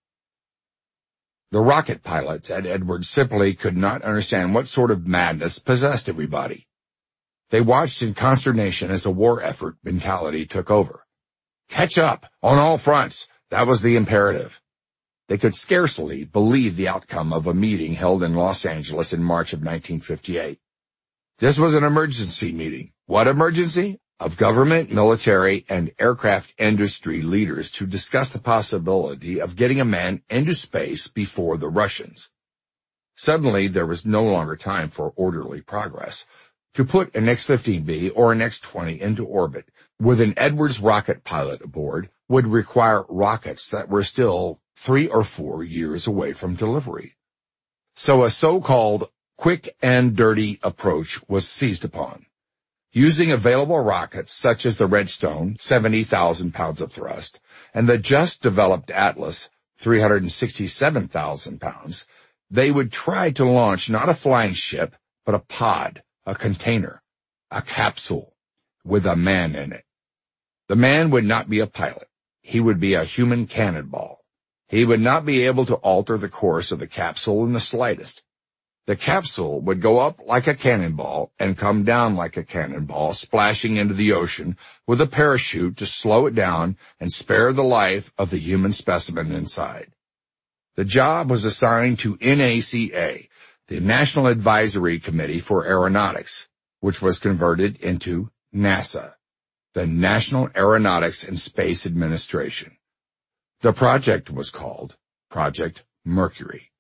The rocket pilots at Edwards simply could not understand what sort of madness possessed everybody. They watched in consternation as a war effort mentality took over. Catch up on all fronts, that was the imperative. They could scarcely believe the outcome of a meeting held in Los Angeles in March of nineteen fifty-eight. This was an emergency meeting. What emergency? Of government, military, and aircraft industry leaders to discuss the possibility of getting a man into space before the Russians. Suddenly, there was no longer time for orderly progress. To put an X fifteen B or an X twenty into orbit with an Edwards rocket pilot aboard would require rockets that were still three or four years away from delivery. So a so-called quick and dirty approach was seized upon. Using available rockets such as the Redstone, seventy thousand pounds of thrust, and the just-developed Atlas, three hundred sixty-seven thousand pounds, they would try to launch not a flying ship, but a pod, a container, a capsule, with a man in it. The man would not be a pilot. He would be a human cannonball. He would not be able to alter the course of the capsule in the slightest. The capsule would go up like a cannonball and come down like a cannonball, splashing into the ocean with a parachute to slow it down and spare the life of the human specimen inside. The job was assigned to N A C A, the National Advisory Committee for Aeronautics, which was converted into NASA, the National Aeronautics and Space Administration. The project was called Project Mercury.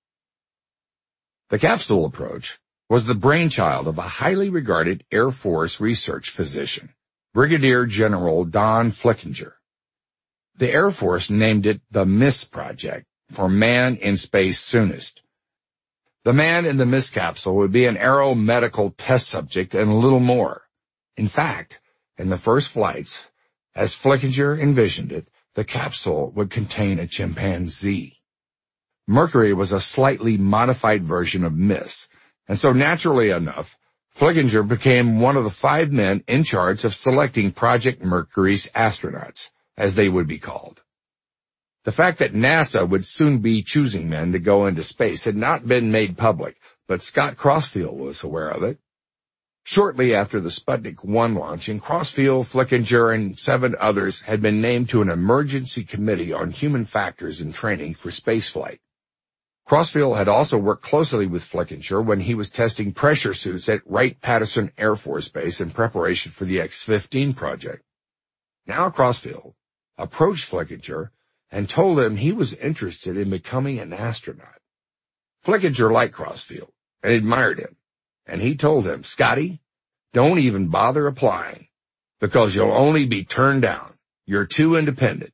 The capsule approach was the brainchild of a highly regarded Air Force research physician, Brigadier General Don Flickinger. The Air Force named it the MISS Project, for Man in Space Soonest. The man in the MISS capsule would be an aeromedical test subject and a little more. In fact, in the first flights, as Flickinger envisioned it, the capsule would contain a chimpanzee. Mercury was a slightly modified version of MISS, and so naturally enough, Flickinger became one of the five men in charge of selecting Project Mercury's astronauts, as they would be called. The fact that NASA would soon be choosing men to go into space had not been made public, but Scott Crossfield was aware of it. Shortly after the Sputnik one launching, Crossfield, Flickinger, and seven others had been named to an emergency committee on human factors and training for spaceflight. Crossfield had also worked closely with Flickinger when he was testing pressure suits at Wright-Patterson Air Force Base in preparation for the X fifteen project. Now Crossfield approached Flickinger and told him he was interested in becoming an astronaut. Flickinger liked Crossfield and admired him, and he told him, "Scotty, don't even bother applying, because you'll only be turned down. You're too independent."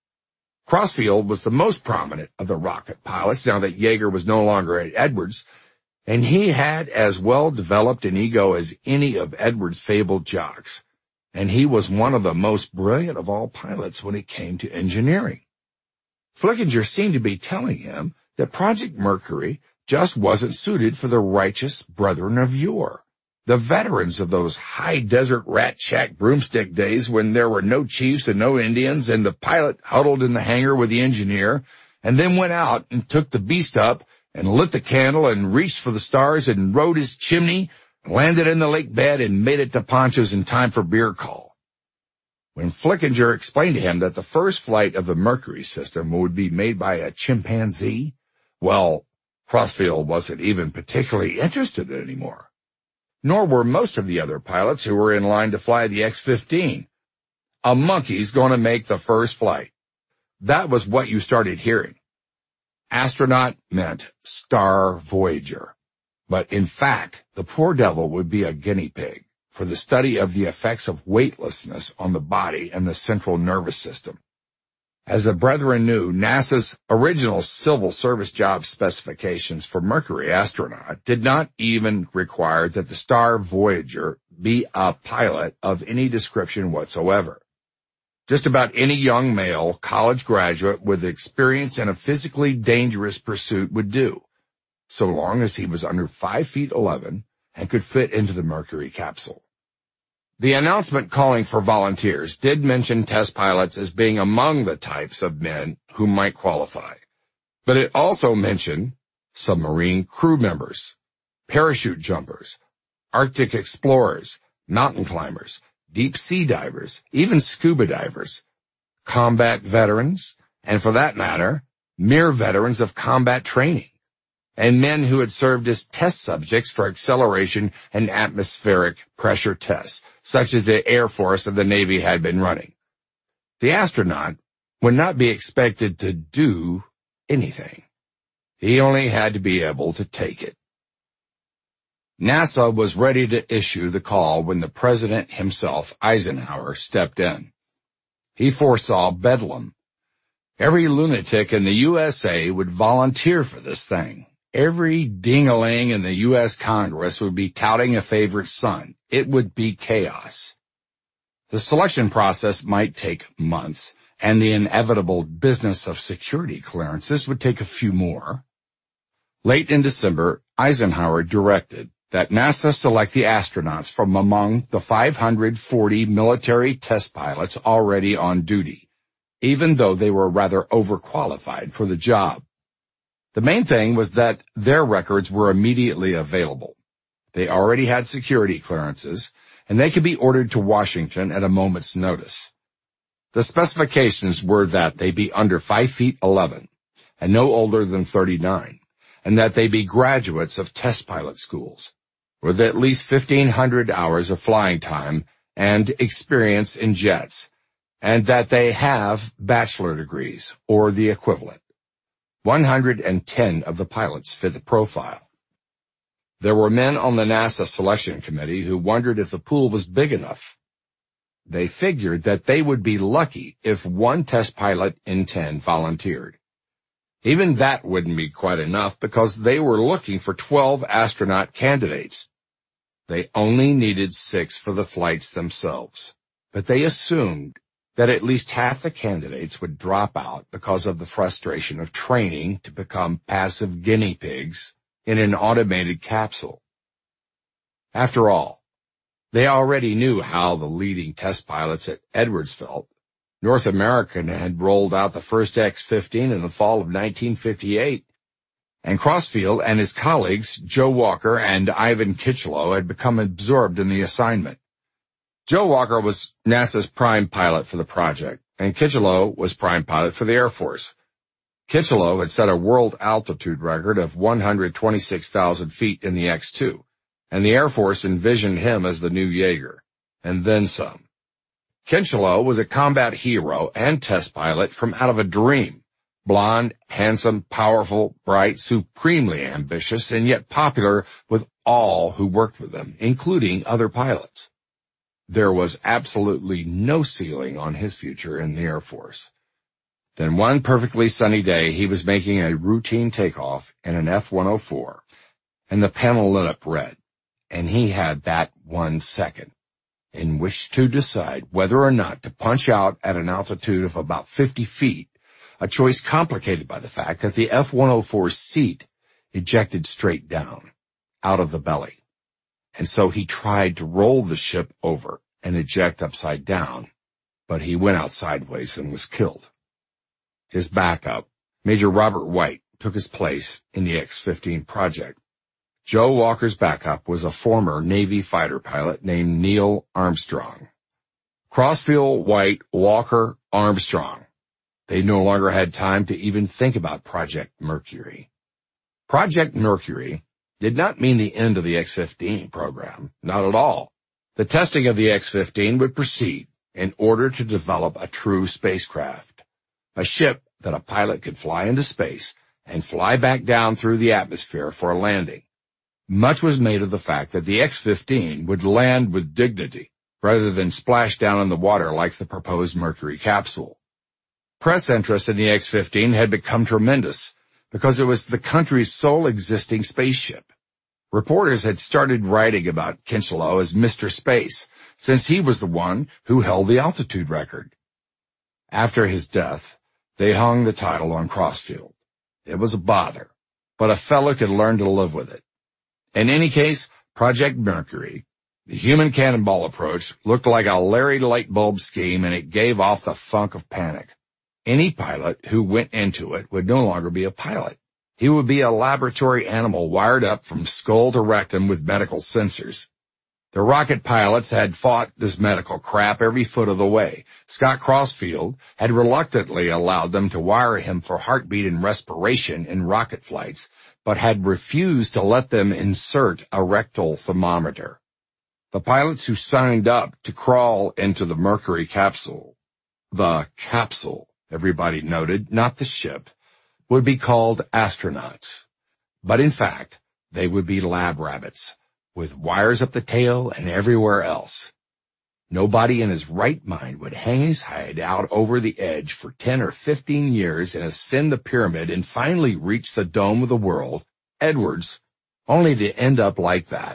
Crossfield was the most prominent of the rocket pilots now that Yeager was no longer at Edwards, and he had as well developed an ego as any of Edwards' fabled jocks, and he was one of the most brilliant of all pilots when it came to engineering. Flickinger seemed to be telling him that Project Mercury just wasn't suited for the righteous brethren of yore, the veterans of those high desert rat shack broomstick days when there were no chiefs and no Indians, and the pilot huddled in the hangar with the engineer, and then went out and took the beast up and lit the candle and reached for the stars and rode his chimney, landed in the lake bed, and made it to Poncho's in time for beer call. When Flickinger explained to him that the first flight of the Mercury system would be made by a chimpanzee, well, Crossfield wasn't even particularly interested anymore. Nor were most of the other pilots who were in line to fly the X fifteen. A monkey's going to make the first flight. That was what you started hearing. Astronaut meant Star Voyager. But in fact, the poor devil would be a guinea pig for the study of the effects of weightlessness on the body and the central nervous system. As the brethren knew, NASA's original civil service job specifications for Mercury astronaut did not even require that the Star Voyager be a pilot of any description whatsoever. Just about any young male college graduate with experience in a physically dangerous pursuit would do, so long as he was under five feet eleven and could fit into the Mercury capsule. The announcement calling for volunteers did mention test pilots as being among the types of men who might qualify, but it also mentioned submarine crew members, parachute jumpers, Arctic explorers, mountain climbers, deep sea divers, even scuba divers, combat veterans, and for that matter, mere veterans of combat training, and men who had served as test subjects for acceleration and atmospheric pressure tests, such as the Air Force and the Navy had been running. The astronaut would not be expected to do anything. He only had to be able to take it. NASA was ready to issue the call when the president himself, Eisenhower, stepped in. He foresaw bedlam. Every lunatic in the U S A would volunteer for this thing. Every ding-a-ling in the U S Congress would be touting a favorite son. It would be chaos. The selection process might take months, and the inevitable business of security clearances would take a few more. Late in December, Eisenhower directed that NASA select the astronauts from among the five hundred forty military test pilots already on duty, even though they were rather overqualified for the job. The main thing was that their records were immediately available. They already had security clearances, and they could be ordered to Washington at a moment's notice. The specifications were that they be under five feet eleven, and no older than thirty-nine, and that they be graduates of test pilot schools, with at least fifteen hundred hours of flying time and experience in jets, and that they have bachelor degrees, or the equivalent. one hundred ten of the pilots fit the profile. There were men on the NASA selection committee who wondered if the pool was big enough. They figured that they would be lucky if one test pilot in ten volunteered. Even that wouldn't be quite enough because they were looking for twelve astronaut candidates. They only needed six for the flights themselves, but they assumed that at least half the candidates would drop out because of the frustration of training to become passive guinea pigs in an automated capsule. After all, they already knew how the leading test pilots at Edwards felt. North American had rolled out the first X fifteen in the fall of nineteen fifty-eight, and Crossfield and his colleagues, Joe Walker and Ivan Kitchelow, had become absorbed in the assignment. Joe Walker was NASA's prime pilot for the project, and Kitchelow was prime pilot for the Air Force. Kitchelow had set a world altitude record of one hundred twenty-six thousand feet in the X two, and the Air Force envisioned him as the new Yeager, and then some. Kincheloe was a combat hero and test pilot from out of a dream. Blonde, handsome, powerful, bright, supremely ambitious, and yet popular with all who worked with him, including other pilots. There was absolutely no ceiling on his future in the Air Force. Then one perfectly sunny day, he was making a routine takeoff in an F one oh four, and the panel lit up red, and he had that one second in which to decide whether or not to punch out at an altitude of about fifty feet, a choice complicated by the fact that the F one oh four's seat ejected straight down, out of the belly. And so he tried to roll the ship over and eject upside down, but he went out sideways and was killed. His backup, Major Robert White, took his place in the X fifteen project. Joe Walker's backup was a former Navy fighter pilot named Neil Armstrong. Crossfield, White, Walker, Armstrong. They no longer had time to even think about Project Mercury. Project Mercury did not mean the end of the X fifteen program, not at all. The testing of the X fifteen would proceed in order to develop a true spacecraft, a ship that a pilot could fly into space and fly back down through the atmosphere for a landing. Much was made of the fact that the X fifteen would land with dignity rather than splash down in the water like the proposed Mercury capsule. Press interest in the X fifteen had become tremendous because it was the country's sole existing spaceship. Reporters had started writing about Kincheloe as Mister Space, since he was the one who held the altitude record. After his death, they hung the title on Crossfield. It was a bother, but a fellow could learn to live with it. In any case, Project Mercury, the human cannonball approach, looked like a Larry light bulb scheme, and it gave off the funk of panic. Any pilot who went into it would no longer be a pilot. He would be a laboratory animal wired up from skull to rectum with medical sensors. The rocket pilots had fought this medical crap every foot of the way. Scott Crossfield had reluctantly allowed them to wire him for heartbeat and respiration in rocket flights, but had refused to let them insert a rectal thermometer. The pilots who signed up to crawl into the Mercury capsule, the capsule, everybody noted, not the ship, would be called astronauts. But in fact, they would be lab rabbits, with wires up the tail and everywhere else. Nobody in his right mind would hang his hide out over the edge for ten or fifteen years and ascend the pyramid and finally reach the dome of the world, Edwards, only to end up like that.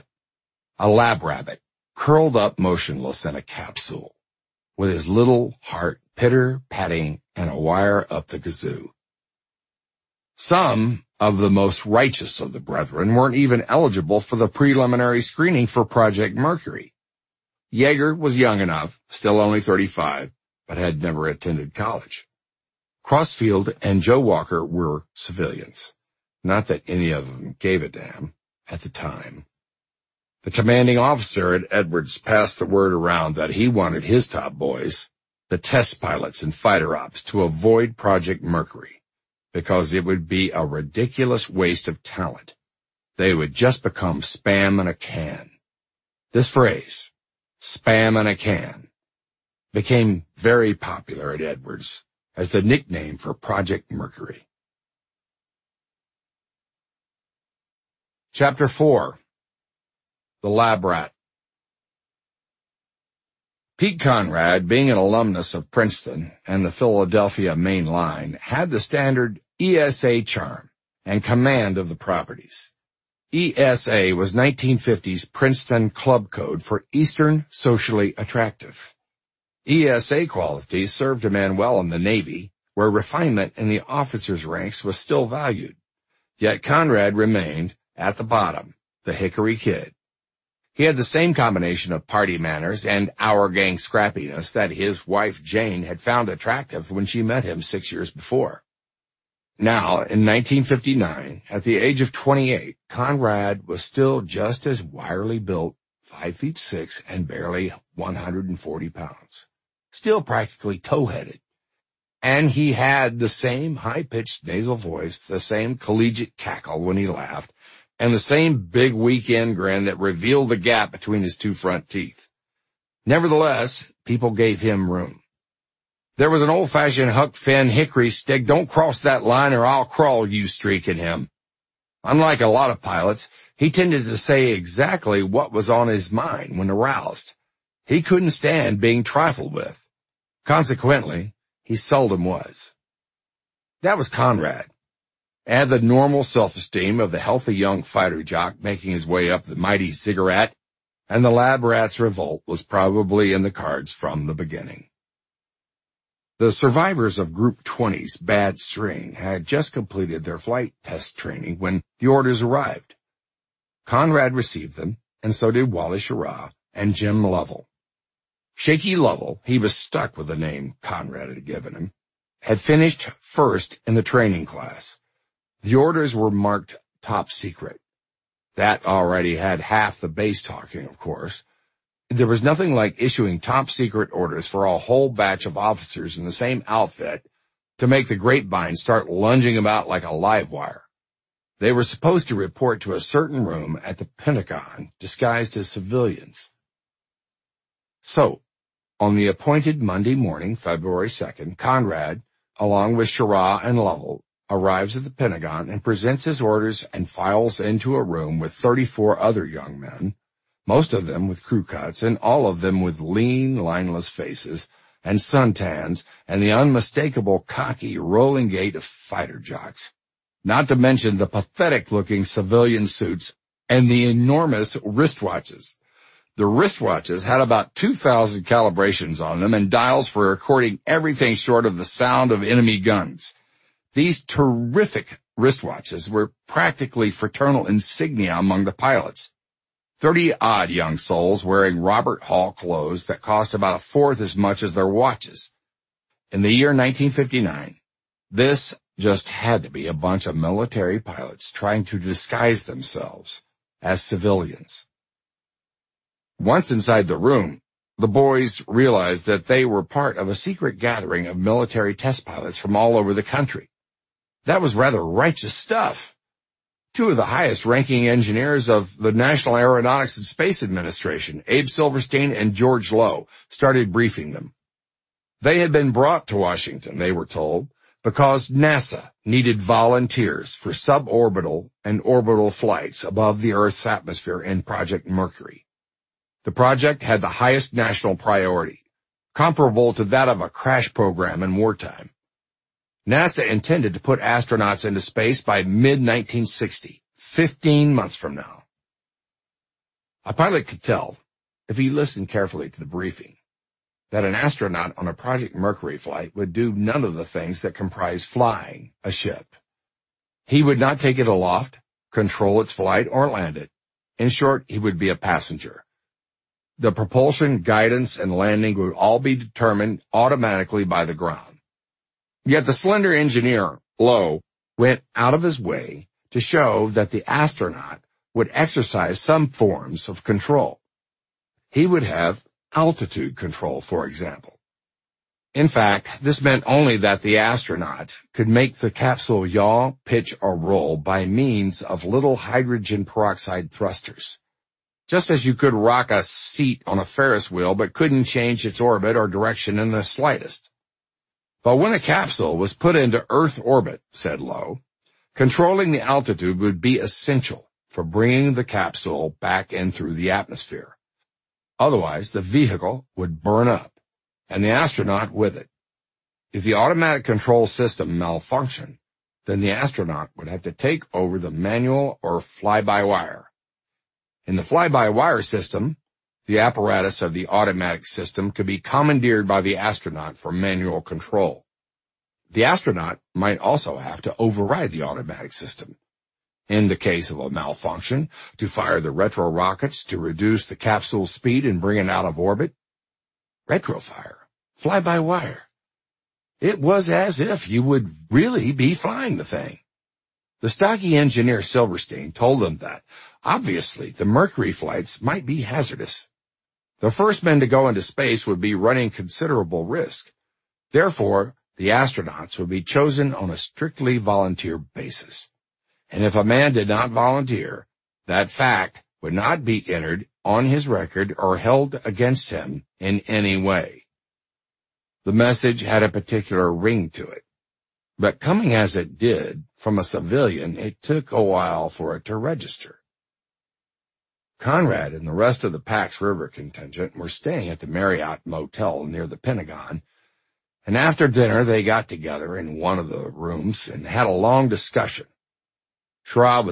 A lab rabbit, curled up motionless in a capsule, with his little heart pitter-patting and a wire up the kazoo. Some of the most righteous of the brethren weren't even eligible for the preliminary screening for Project Mercury. Yeager was young enough, still only thirty-five, but had never attended college. Crossfield and Joe Walker were civilians. Not that any of them gave a damn at the time. The commanding officer at Edwards passed the word around that he wanted his top boys, the test pilots and fighter ops, to avoid Project Mercury, because it would be a ridiculous waste of talent. They would just become spam in a can. This phrase, spam in a can, became very popular at Edwards as the nickname for Project Mercury. Chapter four. The Lab Rat. Pete Conrad, being an alumnus of Princeton and the Philadelphia Main Line, had the standard E S A charm and command of the properties. E S A was nineteen fifties Princeton club code for Eastern Socially Attractive. E S A qualities served a man well in the Navy, where refinement in the officers' ranks was still valued. Yet Conrad remained, at the bottom, the Hickory Kid. He had the same combination of party manners and our gang scrappiness that his wife Jane had found attractive when she met him six years before. Now, in nineteen fifty-nine, at the age of twenty-eight, Conrad was still just as wirely built, five feet six and barely one hundred forty pounds, still practically tow-headed. And he had the same high-pitched nasal voice, the same collegiate cackle when he laughed, and the same big weekend grin that revealed the gap between his two front teeth. Nevertheless, people gave him room. There was an old-fashioned Huck Finn hickory stick, "Don't cross that line or I'll crawl you" streak in him. Unlike a lot of pilots, he tended to say exactly what was on his mind when aroused. He couldn't stand being trifled with. Consequently, he seldom was. That was Conrad. Add the normal self-esteem of the healthy young fighter jock making his way up the mighty Ziggurat, and the lab rat's revolt was probably in the cards from the beginning. The survivors of Group twenty's bad string had just completed their flight test training when the orders arrived. Conrad received them, and so did Wally Schirra and Jim Lovell. Shaky Lovell, he was stuck with the name Conrad had given him, had finished first in the training class. The orders were marked top secret. That already had half the base talking, of course. There was nothing like issuing top secret orders for a whole batch of officers in the same outfit to make the grapevine start lunging about like a live wire. They were supposed to report to a certain room at the Pentagon, disguised as civilians. So, on the appointed Monday morning, February second, Conrad, along with Schirra and Lovell, arrives at the Pentagon and presents his orders and files into a room with thirty-four other young men, most of them with crew cuts and all of them with lean, lineless faces and suntans and the unmistakable cocky rolling gait of fighter jocks, not to mention the pathetic-looking civilian suits and the enormous wristwatches. The wristwatches had about two thousand calibrations on them and dials for recording everything short of the sound of enemy guns. These terrific wristwatches were practically fraternal insignia among the pilots. Thirty-odd young souls wearing Robert Hall clothes that cost about a fourth as much as their watches. In the year nineteen fifty-nine, this just had to be a bunch of military pilots trying to disguise themselves as civilians. Once inside the room, the boys realized that they were part of a secret gathering of military test pilots from all over the country. That was rather righteous stuff. Two of the highest-ranking engineers of the National Aeronautics and Space Administration, Abe Silverstein and George Low, started briefing them. They had been brought to Washington, they were told, because NASA needed volunteers for suborbital and orbital flights above the Earth's atmosphere in Project Mercury. The project had the highest national priority, comparable to that of a crash program in wartime. NASA intended to put astronauts into space by mid nineteen sixty, fifteen months from now. A pilot could tell, if he listened carefully to the briefing, that an astronaut on a Project Mercury flight would do none of the things that comprise flying a ship. He would not take it aloft, control its flight, or land it. In short, he would be a passenger. The propulsion, guidance, and landing would all be determined automatically by the ground. Yet the slender engineer, Low, went out of his way to show that the astronaut would exercise some forms of control. He would have altitude control, for example. In fact, this meant only that the astronaut could make the capsule yaw, pitch, or roll by means of little hydrogen peroxide thrusters. Just as you could rock a seat on a Ferris wheel but couldn't change its orbit or direction in the slightest. But when a capsule was put into Earth orbit, said Low, controlling the altitude would be essential for bringing the capsule back in through the atmosphere. Otherwise, the vehicle would burn up, and the astronaut with it. If the automatic control system malfunctioned, then the astronaut would have to take over the manual or fly-by-wire. In the fly-by-wire system, the apparatus of the automatic system could be commandeered by the astronaut for manual control. The astronaut might also have to override the automatic system. In the case of a malfunction, to fire the retro rockets to reduce the capsule's speed and bring it out of orbit. Retrofire, fly-by-wire. It was as if you would really be flying the thing. The stocky engineer Silverstein told them that, obviously, the Mercury flights might be hazardous. The first men to go into space would be running considerable risk. Therefore, the astronauts would be chosen on a strictly volunteer basis. And if a man did not volunteer, that fact would not be entered on his record or held against him in any way. The message had a particular ring to it, but coming as it did from a civilian, it took a while for it to register. Conrad and the rest of the Pax River contingent were staying at the Marriott Motel near the Pentagon, and after dinner they got together in one of the rooms and had a long discussion. Schraub